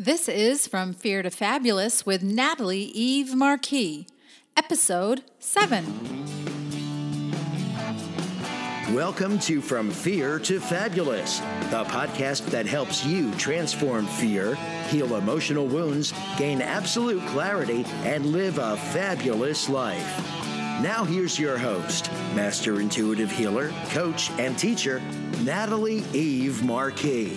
This is From Fear to Fabulous with Natalie Eve Marquis, Episode 7. Welcome to From Fear to Fabulous, the podcast that helps you transform fear, heal emotional wounds, gain absolute clarity, and live a fabulous life. Now here's your host, Master Intuitive Healer, Coach, and Teacher, Natalie Eve Marquis.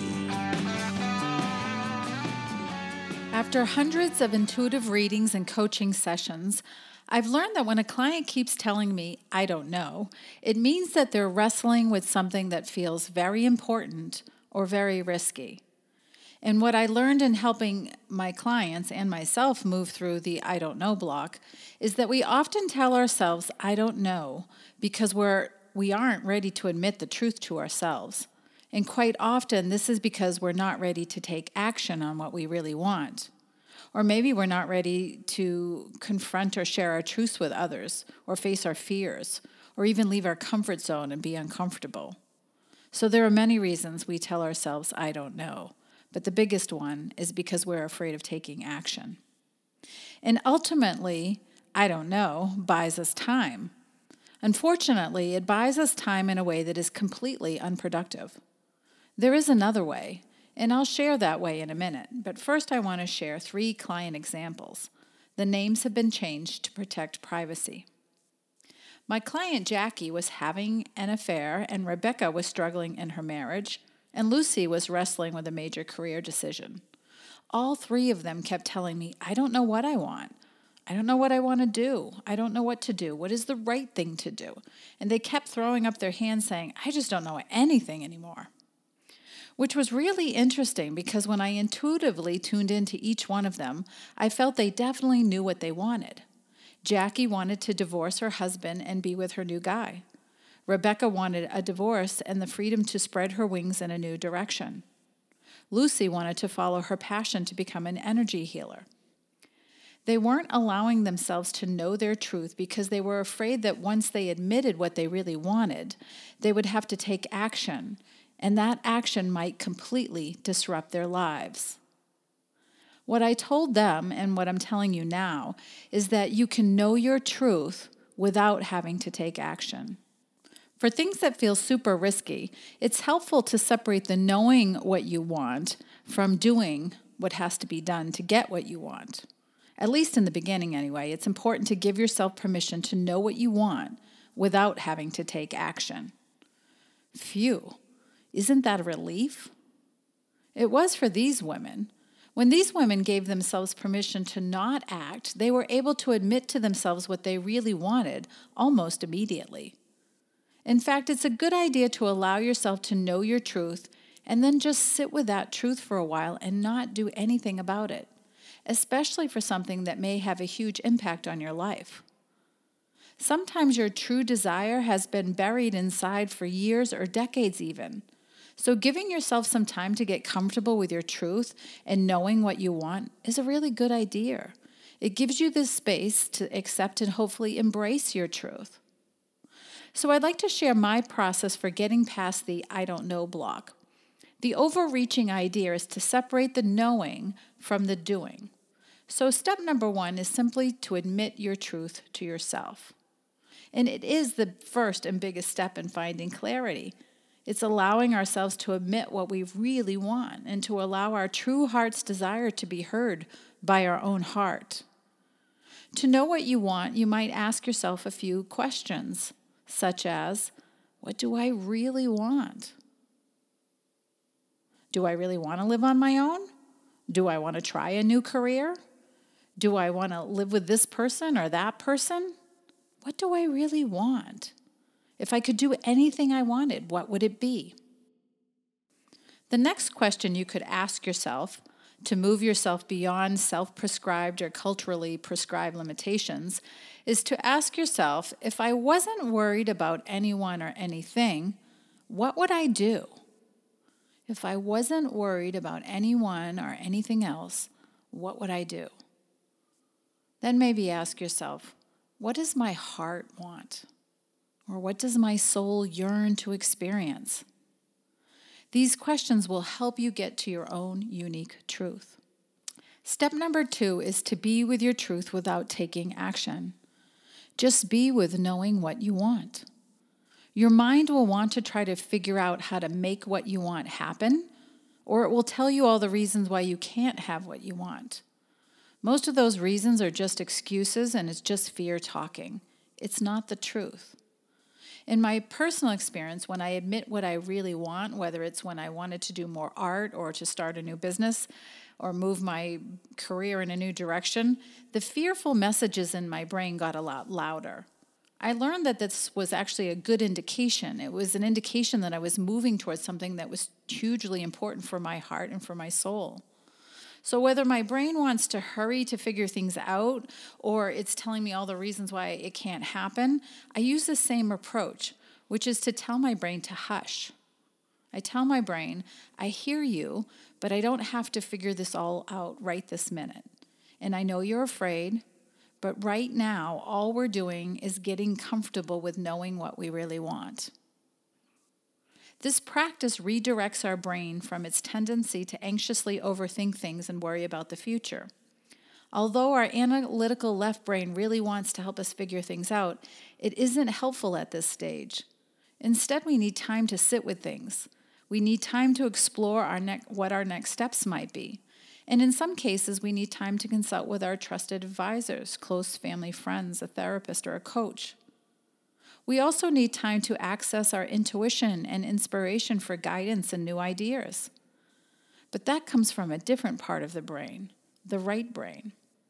After hundreds of intuitive readings and coaching sessions, I've learned that when a client keeps telling me, I don't know, it means that they're wrestling with something that feels very important or very risky. And what I learned in helping my clients and myself move through the I don't know block is that we often tell ourselves, I don't know, because we aren't ready to admit the truth to ourselves. And quite often, this is because we're not ready to take action on what we really want. Or maybe we're not ready to confront or share our truths with others, or face our fears, or even leave our comfort zone and be uncomfortable. So there are many reasons we tell ourselves, I don't know. But the biggest one is because we're afraid of taking action. And ultimately, I don't know buys us time. Unfortunately, it buys us time in a way that is completely unproductive. There is another way, and I'll share that way in a minute. But first, I want to share 3 client examples. The names have been changed to protect privacy. My client Jackie was having an affair, and Rebecca was struggling in her marriage, and Lucy was wrestling with a major career decision. All 3 of them kept telling me, I don't know what I want. I don't know what I want to do. I don't know what to do. What is the right thing to do? And they kept throwing up their hands saying, I just don't know anything anymore. Which was really interesting because when I intuitively tuned into each one of them, I felt they definitely knew what they wanted. Jackie wanted to divorce her husband and be with her new guy. Rebecca wanted a divorce and the freedom to spread her wings in a new direction. Lucy wanted to follow her passion to become an energy healer. They weren't allowing themselves to know their truth because they were afraid that once they admitted what they really wanted, they would have to take action, and that action might completely disrupt their lives. What I told them, and what I'm telling you now, is that you can know your truth without having to take action. For things that feel super risky, it's helpful to separate the knowing what you want from doing what has to be done to get what you want. At least in the beginning anyway, it's important to give yourself permission to know what you want without having to take action. Phew. Isn't that a relief? It was for these women. When these women gave themselves permission to not act, they were able to admit to themselves what they really wanted almost immediately. In fact, it's a good idea to allow yourself to know your truth and then just sit with that truth for a while and not do anything about it, especially for something that may have a huge impact on your life. Sometimes your true desire has been buried inside for years or decades even. So giving yourself some time to get comfortable with your truth and knowing what you want is a really good idea. It gives you the space to accept and hopefully embrace your truth. So I'd like to share my process for getting past the I don't know block. The overreaching idea is to separate the knowing from the doing. So step number 1 is simply to admit your truth to yourself. And it is the first and biggest step in finding clarity. It's allowing ourselves to admit what we really want and to allow our true heart's desire to be heard by our own heart. To know what you want, you might ask yourself a few questions, such as, what do I really want? Do I really want to live on my own? Do I want to try a new career? Do I want to live with this person or that person? What do I really want? If I could do anything I wanted, what would it be? The next question you could ask yourself to move yourself beyond self-prescribed or culturally prescribed limitations is to ask yourself, if I wasn't worried about anyone or anything, what would I do? If I wasn't worried about anyone or anything else, what would I do? Then maybe ask yourself, what does my heart want? Or what does my soul yearn to experience? These questions will help you get to your own unique truth. Step number 2 is to be with your truth without taking action. Just be with knowing what you want. Your mind will want to try to figure out how to make what you want happen, or it will tell you all the reasons why you can't have what you want. Most of those reasons are just excuses, and it's just fear talking. It's not the truth. In my personal experience, when I admit what I really want, whether it's when I wanted to do more art or to start a new business or move my career in a new direction, the fearful messages in my brain got a lot louder. I learned that this was actually a good indication. It was an indication that I was moving towards something that was hugely important for my heart and for my soul. So whether my brain wants to hurry to figure things out or it's telling me all the reasons why it can't happen, I use the same approach, which is to tell my brain to hush. I tell my brain, I hear you, but I don't have to figure this all out right this minute. And I know you're afraid, but right now, all we're doing is getting comfortable with knowing what we really want. This practice redirects our brain from its tendency to anxiously overthink things and worry about the future. Although our analytical left brain really wants to help us figure things out, it isn't helpful at this stage. Instead, we need time to sit with things. We need time to explore what our next steps might be. And in some cases, we need time to consult with our trusted advisors, close family friends, a therapist, or a coach. We also need time to access our intuition and inspiration for guidance and new ideas. But that comes from a different part of the brain, the right brain.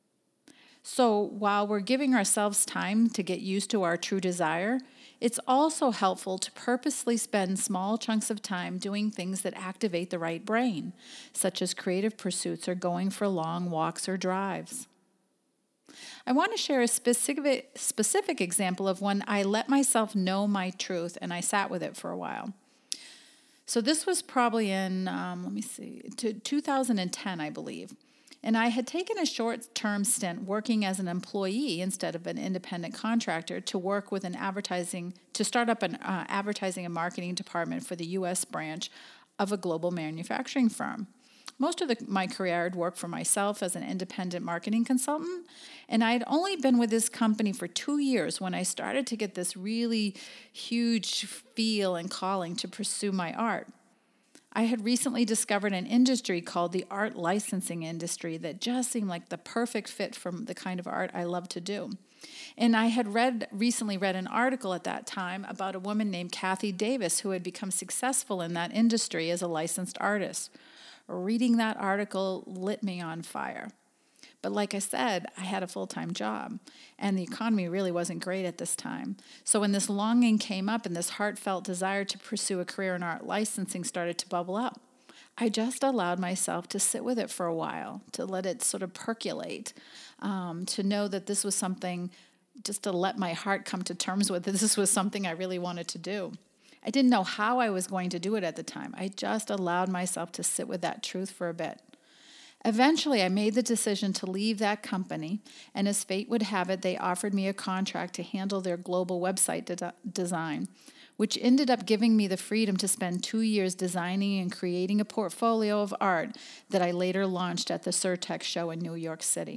So while we're giving ourselves time to get used to our true desire, it's also helpful to purposely spend small chunks of time doing things that activate the right brain, such as creative pursuits or going for long walks or drives. I want to share a specific example of when I let myself know my truth and I sat with it for a while. So this was probably in, 2010, I believe. And I had taken a short-term stint working as an employee instead of an independent contractor to work with start up an advertising and marketing department for the U.S. branch of a global manufacturing firm. Most of my career, I'd worked for myself as an independent marketing consultant, and I'd only been with this company for 2 years when I started to get this really huge feel and calling to pursue my art. I had recently discovered an industry called the art licensing industry that just seemed like the perfect fit for the kind of art I love to do. And I had recently read an article at that time about a woman named Kathy Davis who had become successful in that industry as a licensed artist. Reading that article lit me on fire. But like I said, I had a full-time job, and the economy really wasn't great at this time. So when this longing came up and this heartfelt desire to pursue a career in art licensing started to bubble up, I just allowed myself to sit with it for a while, to let it sort of percolate, to know that this was something, just to let my heart come to terms with that this was something I really wanted to do. I didn't know how I was going to do it at the time. I just allowed myself to sit with that truth for a bit. Eventually, I made the decision to leave that company, and as fate would have it, they offered me a contract to handle their global website design, which ended up giving me the freedom to spend 2 years designing and creating a portfolio of art that I later launched at the Surtech show in New York City.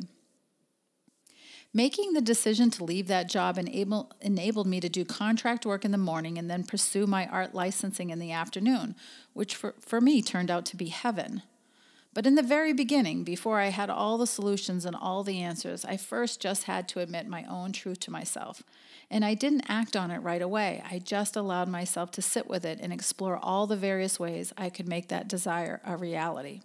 Making the decision to leave that job enabled me to do contract work in the morning and then pursue my art licensing in the afternoon, which for me turned out to be heaven. But in the very beginning, before I had all the solutions and all the answers, I first just had to admit my own truth to myself. And I didn't act on it right away. I just allowed myself to sit with it and explore all the various ways I could make that desire a reality.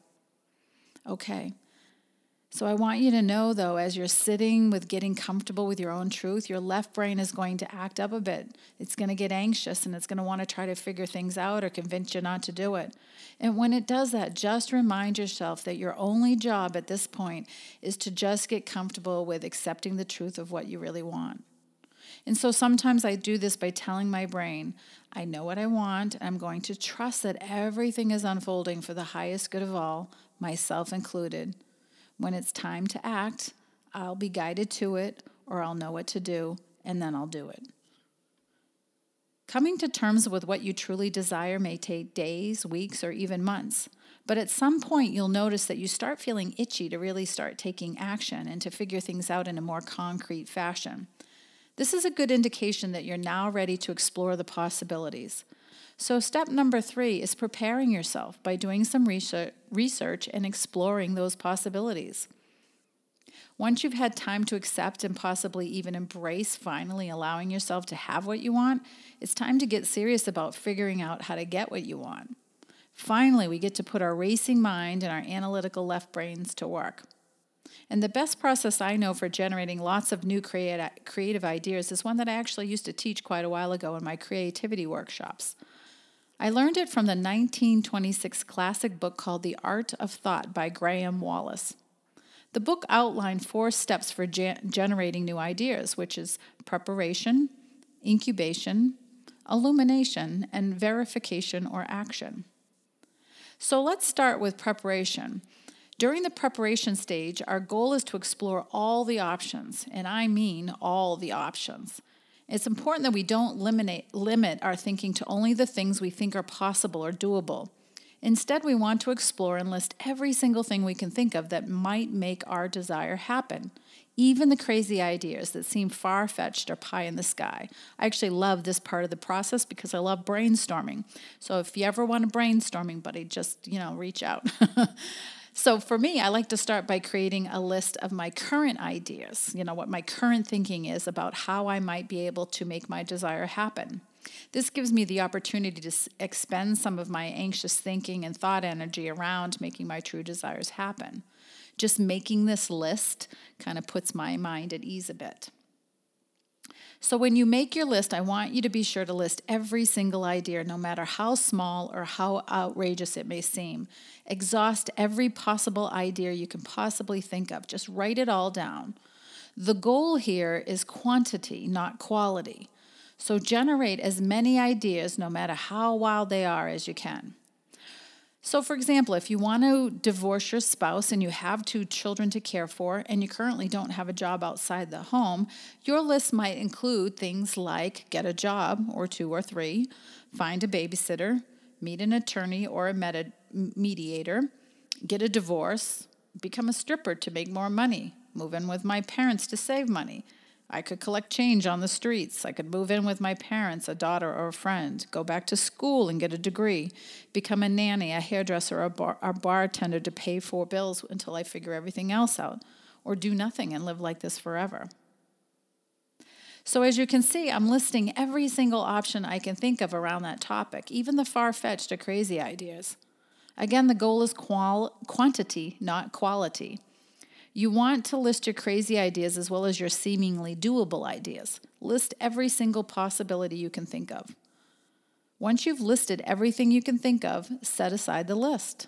Okay. So I want you to know, though, as you're sitting with getting comfortable with your own truth, your left brain is going to act up a bit. It's going to get anxious, and it's going to want to try to figure things out or convince you not to do it. And when it does that, just remind yourself that your only job at this point is to just get comfortable with accepting the truth of what you really want. And so sometimes I do this by telling my brain, I know what I want, and I'm going to trust that everything is unfolding for the highest good of all, myself included. When it's time to act, I'll be guided to it, or I'll know what to do, and then I'll do it. Coming to terms with what you truly desire may take days, weeks, or even months, But at some point, you'll notice that you start feeling itchy to really start taking action and to figure things out in a more concrete fashion. This is a good indication that you're now ready to explore the possibilities. So step number 3 is preparing yourself by doing some research and exploring those possibilities. Once you've had time to accept and possibly even embrace finally allowing yourself to have what you want, it's time to get serious about figuring out how to get what you want. Finally, we get to put our racing mind and our analytical left brains to work. And the best process I know for generating lots of new creative ideas is one that I actually used to teach quite a while ago in my creativity workshops. I learned it from the 1926 classic book called The Art of Thought by Graham Wallas. The book outlined 4 steps for generating new ideas, which is preparation, incubation, illumination, and verification or action. So let's start with preparation. During the preparation stage, our goal is to explore all the options, and I mean all the options. It's important that we don't limit our thinking to only the things we think are possible or doable. Instead, we want to explore and list every single thing we can think of that might make our desire happen, even the crazy ideas that seem far-fetched or pie in the sky. I actually love this part of the process because I love brainstorming. So if you ever want a brainstorming buddy, just, reach out. So for me, I like to start by creating a list of my current ideas, what my current thinking is about how I might be able to make my desire happen. This gives me the opportunity to expend some of my anxious thinking and thought energy around making my true desires happen. Just making this list kind of puts my mind at ease a bit. So when you make your list, I want you to be sure to list every single idea, no matter how small or how outrageous it may seem. Exhaust every possible idea you can possibly think of. Just write it all down. The goal here is quantity, not quality. So generate as many ideas, no matter how wild they are, as you can. So for example, if you want to divorce your spouse and you have 2 children to care for and you currently don't have a job outside the home, your list might include things like get a job or 2 or 3, find a babysitter, meet an attorney or a mediator, get a divorce, become a stripper to make more money, move in with my parents to save money. I could collect change on the streets. I could move in with my parents, a daughter or a friend, go back to school and get a degree, become a nanny, a hairdresser, or a bartender to pay for bills until I figure everything else out, or do nothing and live like this forever. So as you can see, I'm listing every single option I can think of around that topic, even the far-fetched or crazy ideas. Again, the goal is quantity, not quality. You want to list your crazy ideas as well as your seemingly doable ideas. List every single possibility you can think of. Once you've listed everything you can think of, set aside the list.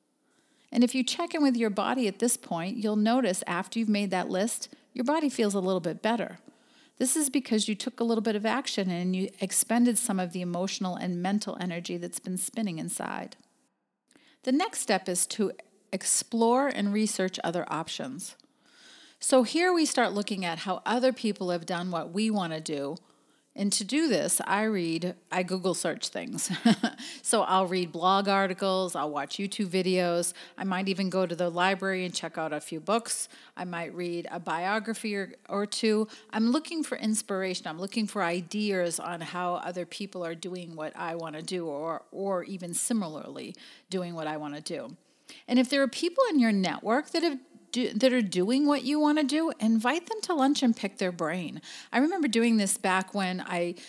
And if you check in with your body at this point, you'll notice after you've made that list, your body feels a little bit better. This is because you took a little bit of action and you expended some of the emotional and mental energy that's been spinning inside. The next step is to explore and research other options. So here we start looking at how other people have done what we want to do. And to do this, I Google search things. So I'll read blog articles, I'll watch YouTube videos, I might even go to the library and check out a few books. I might read a biography or 2. I'm looking for inspiration. I'm looking for ideas on how other people are doing what I want to do or even similarly doing what I want to do. And if there are people in your network that are doing what you want to do, invite them to lunch and pick their brain. I remember doing this back when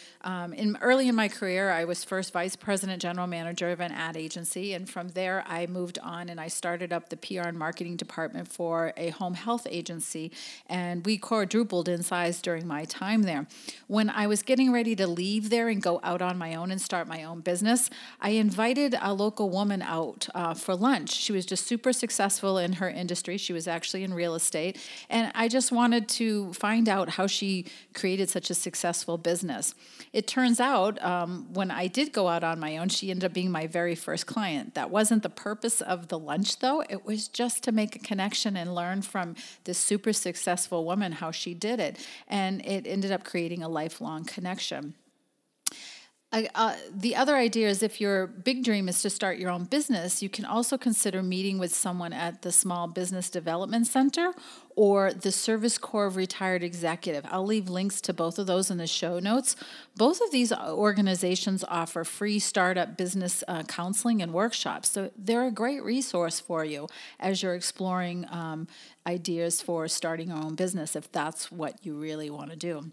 early in my career, I was first vice president, general manager of an ad agency, and from there I moved on and I started up the PR and marketing department for a home health agency, and we quadrupled in size during my time there. When I was getting ready to leave there and go out on my own and start my own business, I invited a local woman out for lunch. She was just super successful in her industry. She was actually in real estate, and I just wanted to find out how she created such a successful business. It turns out when I did go out on my own, she ended up being my very first client. That wasn't the purpose of the lunch, though. It was just to make a connection and learn from this super successful woman how she did it, and it ended up creating a lifelong connection. The other idea is if your big dream is to start your own business, you can also consider meeting with someone at the Small Business Development Center or the Service Corps of Retired Executive. I'll leave links to both of those in the show notes. Both of these organizations offer free startup business counseling and workshops, so they're a great resource for you as you're exploring ideas for starting your own business, if that's what you really want to do.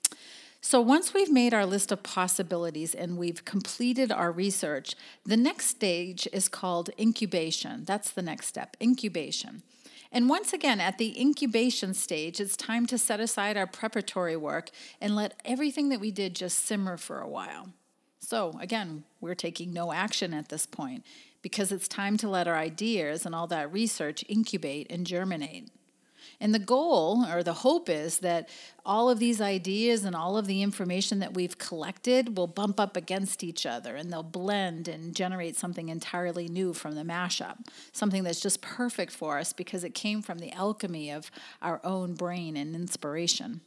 So once we've made our list of possibilities and we've completed our research, the next stage is called incubation. That's the next step, incubation. And once again, at the incubation stage, it's time to set aside our preparatory work and let everything that we did just simmer for a while. So again, we're taking no action at this point because it's time to let our ideas and all that research incubate and germinate. And the goal or the hope is that all of these ideas and all of the information that we've collected will bump up against each other and they'll blend and generate something entirely new from the mashup, something that's just perfect for us because it came from the alchemy of our own brain and inspiration.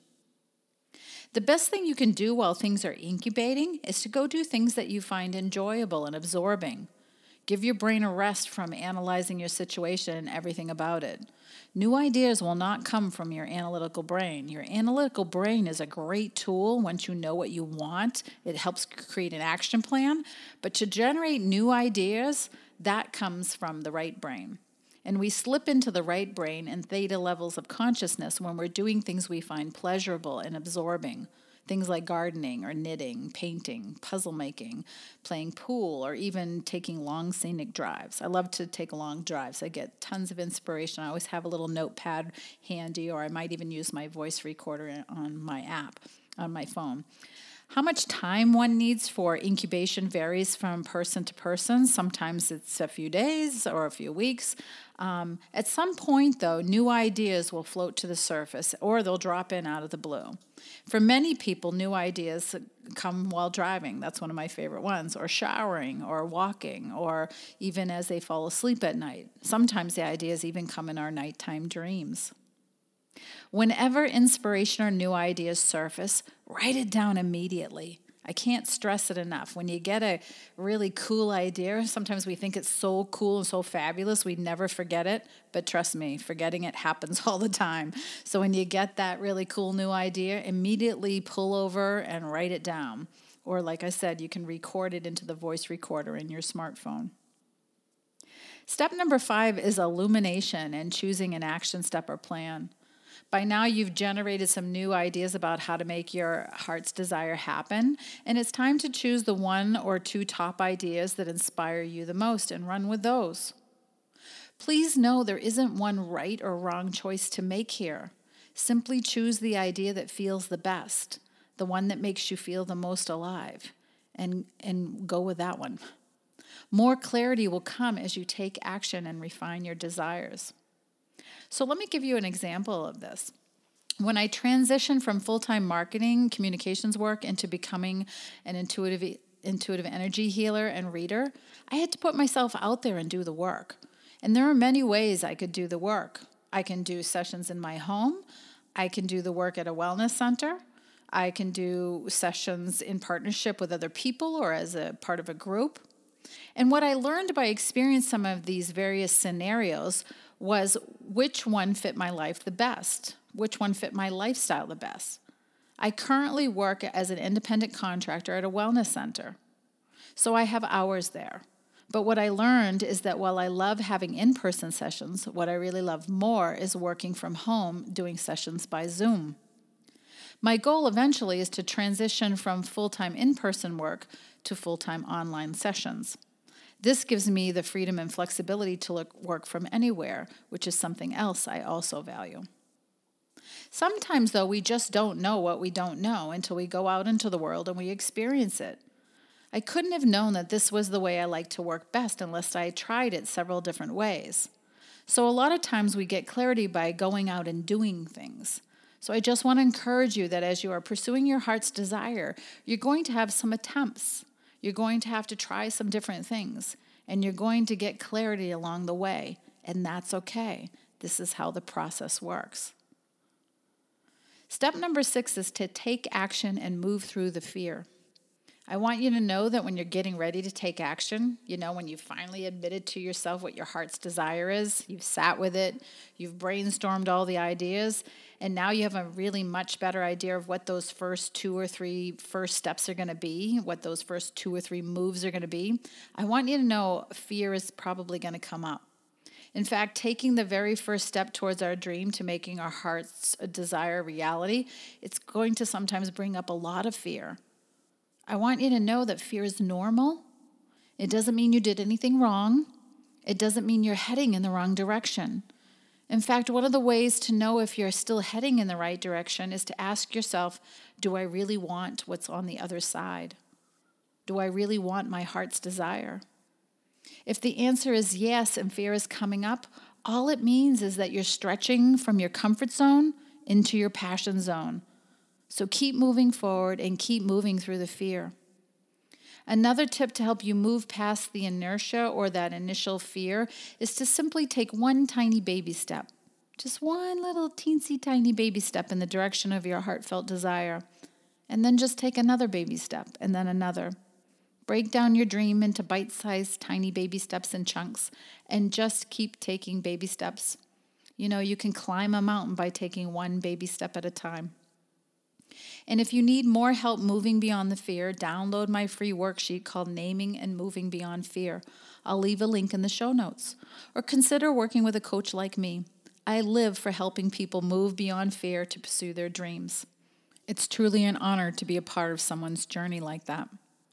The best thing you can do while things are incubating is to go do things that you find enjoyable and absorbing. Give your brain a rest from analyzing your situation and everything about it. New ideas will not come from your analytical brain. Your analytical brain is a great tool once you know what you want. It helps create an action plan. But to generate new ideas, that comes from the right brain. And we slip into the right brain and theta levels of consciousness when we're doing things we find pleasurable and absorbing. Things like gardening or knitting, painting, puzzle making, playing pool, or even taking long scenic drives. I love to take long drives. I get tons of inspiration. I always have a little notepad handy, or I might even use my voice recorder on my app, on my phone. How much time one needs for incubation varies from person to person. Sometimes it's a few days or a few weeks. At some point, though, new ideas will float to the surface or they'll drop in out of the blue. For many people, new ideas come while driving. That's one of my favorite ones, or showering, or walking, or even as they fall asleep at night. Sometimes the ideas even come in our nighttime dreams. Whenever inspiration or new ideas surface, write it down immediately. I can't stress it enough. When you get a really cool idea, sometimes we think it's so cool and so fabulous, we never forget it. But trust me, forgetting it happens all the time. So when you get that really cool new idea, immediately pull over and write it down. Or like I said, you can record it into the voice recorder in your smartphone. Step number 5 is illumination and choosing an action step or plan. By now, you've generated some new ideas about how to make your heart's desire happen, and it's time to choose the 1 or 2 top ideas that inspire you the most and run with those. Please know there isn't one right or wrong choice to make here. Simply choose the idea that feels the best, the one that makes you feel the most alive, and go with that one. More clarity will come as you take action and refine your desires. So let me give you an example of this. When I transitioned from full-time marketing communications work into becoming an intuitive energy healer and reader, I had to put myself out there and do the work. And there are many ways I could do the work. I can do sessions in my home. I can do the work at a wellness center. I can do sessions in partnership with other people or as a part of a group. And what I learned by experiencing some of these various scenarios was which one fit my life the best, which one fit my lifestyle the best. I currently work as an independent contractor at a wellness center, so I have hours there. But what I learned is that while I love having in-person sessions, what I really love more is working from home, doing sessions by Zoom. My goal eventually is to transition from full-time in-person work to full-time online sessions. This gives me the freedom and flexibility to work from anywhere, which is something else I also value. Sometimes, though, we just don't know what we don't know until we go out into the world and we experience it. I couldn't have known that this was the way I like to work best unless I tried it several different ways. So a lot of times we get clarity by going out and doing things. So I just want to encourage you that as you are pursuing your heart's desire, you're going to have some attempts. You're going to have to try some different things, and you're going to get clarity along the way, and that's okay. This is how the process works. Step number 6 is to take action and move through the fear. I want you to know that when you're getting ready to take action, when you finally admitted to yourself what your heart's desire is, you've sat with it, you've brainstormed all the ideas, and now you have a really much better idea of what those first 2 or 3 first steps are going to be, what those first 2 or 3 moves are going to be. I want you to know fear is probably going to come up. In fact, taking the very first step towards our dream to making our heart's desire reality, it's going to sometimes bring up a lot of fear. I want you to know that fear is normal. It doesn't mean you did anything wrong. It doesn't mean you're heading in the wrong direction. In fact, one of the ways to know if you're still heading in the right direction is to ask yourself, do I really want what's on the other side? Do I really want my heart's desire? If the answer is yes and fear is coming up, all it means is that you're stretching from your comfort zone into your passion zone. So keep moving forward and keep moving through the fear. Another tip to help you move past the inertia or that initial fear is to simply take one tiny baby step. Just one little teensy tiny baby step in the direction of your heartfelt desire. And then just take another baby step and then another. Break down your dream into bite-sized tiny baby steps and chunks and just keep taking baby steps. You can climb a mountain by taking one baby step at a time. And if you need more help moving beyond the fear, download my free worksheet called Naming and Moving Beyond Fear. I'll leave a link in the show notes. Or consider working with a coach like me. I live for helping people move beyond fear to pursue their dreams. It's truly an honor to be a part of someone's journey like that.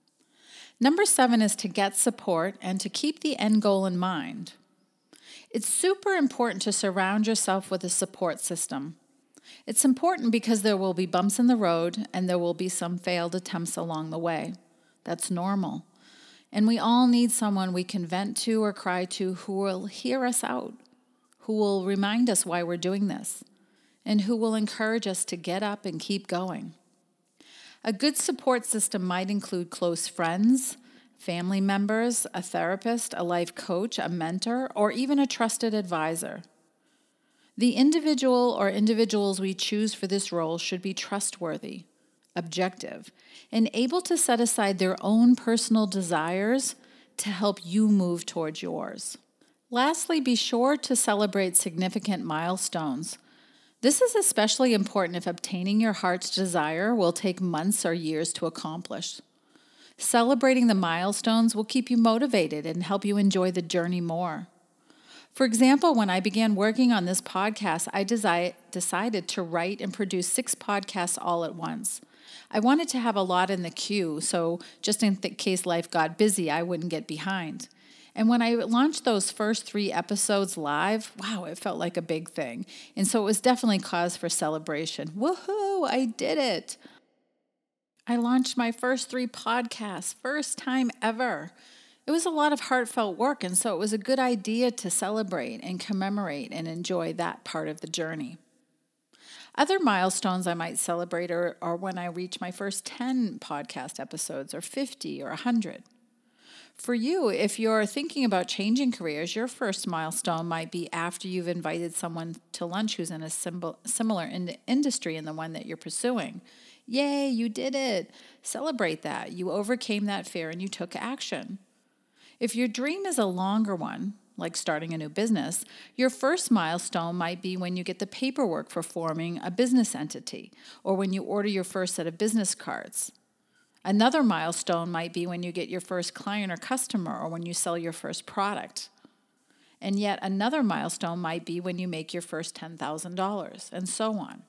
Number 7 is to get support and to keep the end goal in mind. It's super important to surround yourself with a support system. It's important because there will be bumps in the road and there will be some failed attempts along the way. That's normal. And we all need someone we can vent to or cry to who will hear us out, who will remind us why we're doing this, and who will encourage us to get up and keep going. A good support system might include close friends, family members, a therapist, a life coach, a mentor, or even a trusted advisor. The individual or individuals we choose for this role should be trustworthy, objective, and able to set aside their own personal desires to help you move towards yours. Lastly, be sure to celebrate significant milestones. This is especially important if obtaining your heart's desire will take months or years to accomplish. Celebrating the milestones will keep you motivated and help you enjoy the journey more. For example, when I began working on this podcast, I decided to write and produce 6 podcasts all at once. I wanted to have a lot in the queue, so just in case life got busy, I wouldn't get behind. And when I launched those first 3 episodes live, wow, it felt like a big thing. And so it was definitely cause for celebration. Woohoo, I did it. I launched my first 3 podcasts, first time ever. It was a lot of heartfelt work, and so it was a good idea to celebrate and commemorate and enjoy that part of the journey. Other milestones I might celebrate are when I reach my first 10 podcast episodes, or 50, or 100. For you, if you're thinking about changing careers, your first milestone might be after you've invited someone to lunch who's in a similar industry in the one that you're pursuing. Yay, you did it. Celebrate that. You overcame that fear and you took action. If your dream is a longer one, like starting a new business, your first milestone might be when you get the paperwork for forming a business entity, or when you order your first set of business cards. Another milestone might be when you get your first client or customer, or when you sell your first product. And yet another milestone might be when you make your first $10,000, and so on.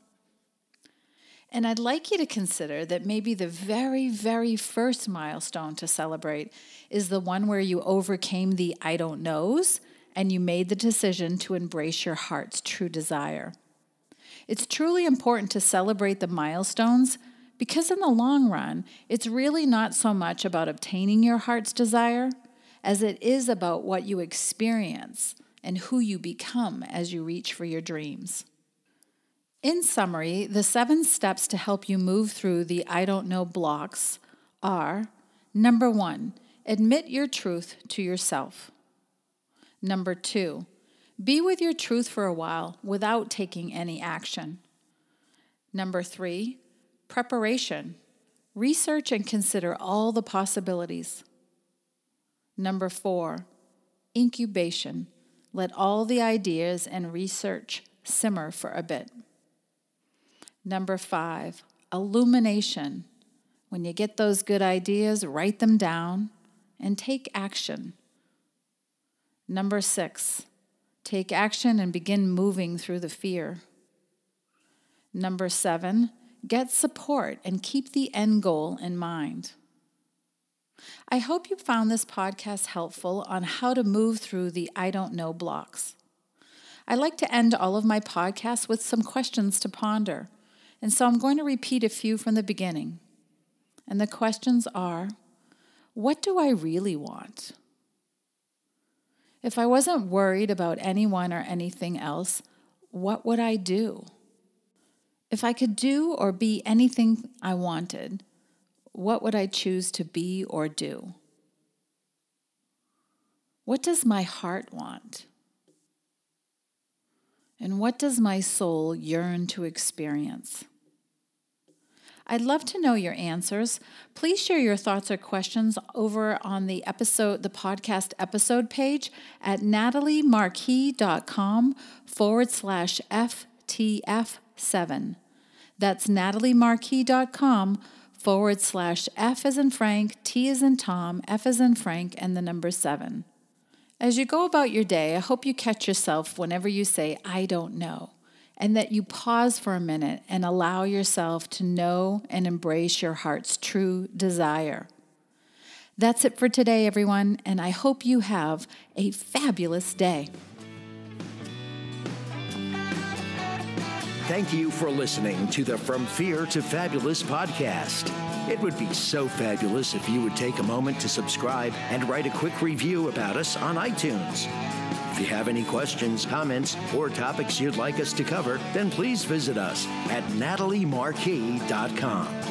And I'd like you to consider that maybe the very, very first milestone to celebrate is the one where you overcame the I don't knows and you made the decision to embrace your heart's true desire. It's truly important to celebrate the milestones because in the long run, it's really not so much about obtaining your heart's desire as it is about what you experience and who you become as you reach for your dreams. In summary, the 7 steps to help you move through the I don't know blocks are: number 1, admit your truth to yourself. Number 2, be with your truth for a while without taking any action. Number 3, preparation. Research and consider all the possibilities. Number 4, incubation. Let all the ideas and research simmer for a bit. Number 5, illumination. When you get those good ideas, write them down and take action. Number 6, take action and begin moving through the fear. Number 7, get support and keep the end goal in mind. I hope you found this podcast helpful on how to move through the I don't know blocks. I like to end all of my podcasts with some questions to ponder, and so I'm going to repeat a few from the beginning. And the questions are, what do I really want? If I wasn't worried about anyone or anything else, what would I do? If I could do or be anything I wanted, what would I choose to be or do? What does my heart want? And what does my soul yearn to experience? I'd love to know your answers. Please share your thoughts or questions over on the podcast episode page at nataliemarquis.com/FTF7. That's nataliemarquis.com/F as in Frank, T as in Tom, F as in Frank, and the number 7. As you go about your day, I hope you catch yourself whenever you say, I don't know, and that you pause for a minute and allow yourself to know and embrace your heart's true desire. That's it for today, everyone, and I hope you have a fabulous day. Thank you for listening to the From Fear to Fabulous podcast. It would be so fabulous if you would take a moment to subscribe and write a quick review about us on iTunes. If you have any questions, comments, or topics you'd like us to cover, then please visit us at nataliemarquis.com.